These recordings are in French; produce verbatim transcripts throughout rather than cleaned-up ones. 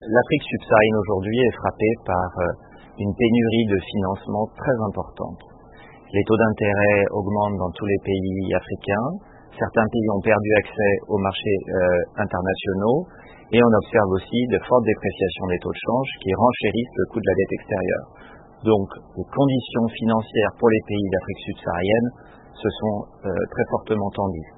L'Afrique subsaharienne aujourd'hui est frappée par une pénurie de financement très importante. Les taux d'intérêt augmentent dans tous les pays africains. Certains pays ont perdu accès aux marchés euh, internationaux et on observe aussi de fortes dépréciations des taux de change qui renchérissent le coût de la dette extérieure. Donc, les conditions financières pour les pays d'Afrique subsaharienne se sont euh, très fortement tendues.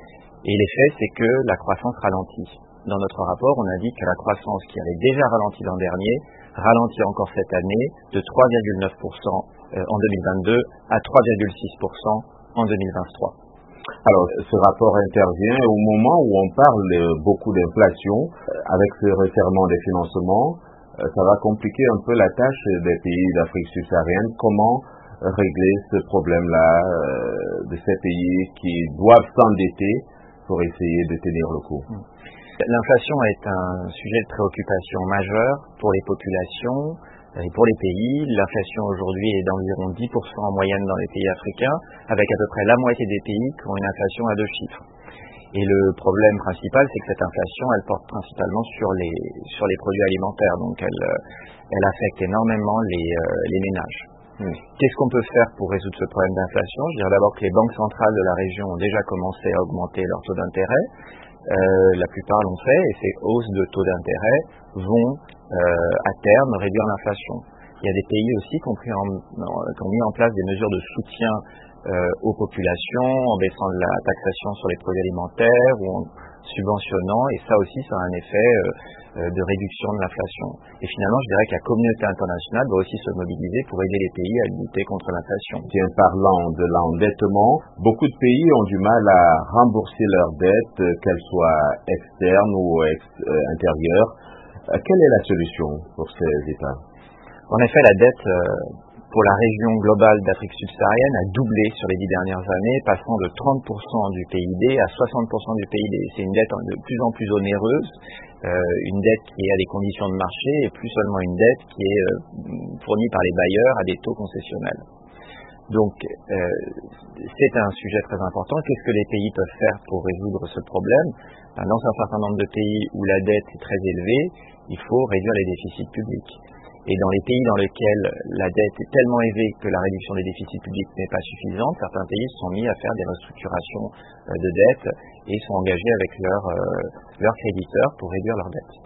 Et l'effet, c'est que la croissance ralentit. Dans notre rapport, on indique que la croissance qui avait déjà ralenti l'an dernier ralentit encore cette année de trois virgule neuf pour cent en deux mille vingt-deux à trois virgule six pour cent en deux mille vingt-trois. Alors, ce rapport intervient au moment où on parle beaucoup d'inflation. Avec ce resserrement des financements, ça va compliquer un peu la tâche des pays d'Afrique subsaharienne. Comment régler ce problème-là de ces pays qui doivent s'endetter pour essayer de tenir le coup? L'inflation est un sujet de préoccupation majeur pour les populations et pour les pays. L'inflation aujourd'hui est d'environ dix pour cent en moyenne dans les pays africains, avec à peu près la moitié des pays qui ont une inflation à deux chiffres. Et le problème principal, c'est que cette inflation, elle porte principalement sur les, sur les produits alimentaires, donc elle, elle affecte énormément les, euh, les ménages. Mmh. Qu'est-ce qu'on peut faire pour résoudre ce problème d'inflation? Je dirais d'abord que les banques centrales de la région ont déjà commencé à augmenter leur taux d'intérêt. Euh, la plupart l'ont fait et ces hausses de taux d'intérêt vont euh, à terme réduire l'inflation. Il y a des pays aussi qui ont, pris en, qui ont mis en place des mesures de soutien euh, aux populations en baissant la taxation sur les produits alimentaires ou en subventionnant, et ça aussi ça a un effet euh, euh, de réduction de l'inflation. Et finalement, je dirais que la communauté internationale doit aussi se mobiliser pour aider les pays à lutter contre l'inflation. Tiens, parlant de l'endettement, beaucoup de pays ont du mal à rembourser leurs dettes, qu'elles soient externes ou ex- euh, intérieures. Euh, quelle est la solution pour ces États? En effet, la dette euh, pour la région globale d'Afrique subsaharienne a doublé sur les dix dernières années, passant de trente pour cent du P I B à soixante pour cent du P I B. C'est une dette de plus en plus onéreuse, euh, une dette qui est à des conditions de marché et plus seulement une dette qui est euh, fournie par les bailleurs à des taux concessionnels. Donc, euh, c'est un sujet très important. Qu'est-ce que les pays peuvent faire pour résoudre ce problème? Dans un certain nombre de pays où la dette est très élevée, il faut réduire les déficits publics. Et dans les pays dans lesquels la dette est tellement élevée que la réduction des déficits publics n'est pas suffisante, certains pays se sont mis à faire des restructurations de dettes et sont engagés avec leurs, euh, leurs créditeurs pour réduire leurs dettes.